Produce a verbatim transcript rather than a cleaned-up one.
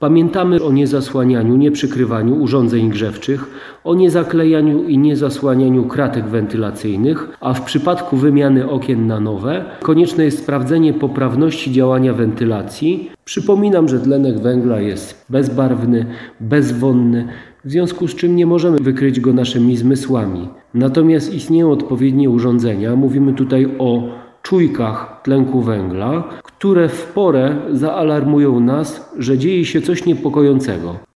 Pamiętamy o niezasłanianiu, nieprzykrywaniu urządzeń grzewczych, o niezaklejaniu i niezasłanianiu kratek wentylacyjnych, a w przypadku wymiany okien na nowe konieczne jest sprawdzenie poprawności działania wentylacji. Przypominam, że tlenek węgla jest bezbarwny, bezwonny, w związku z czym nie możemy wykryć go naszymi zmysłami. Natomiast istnieją odpowiednie urządzenia, mówimy tutaj o czujkach tlenku węgla, które w porę zaalarmują nas, że dzieje się coś niepokojącego.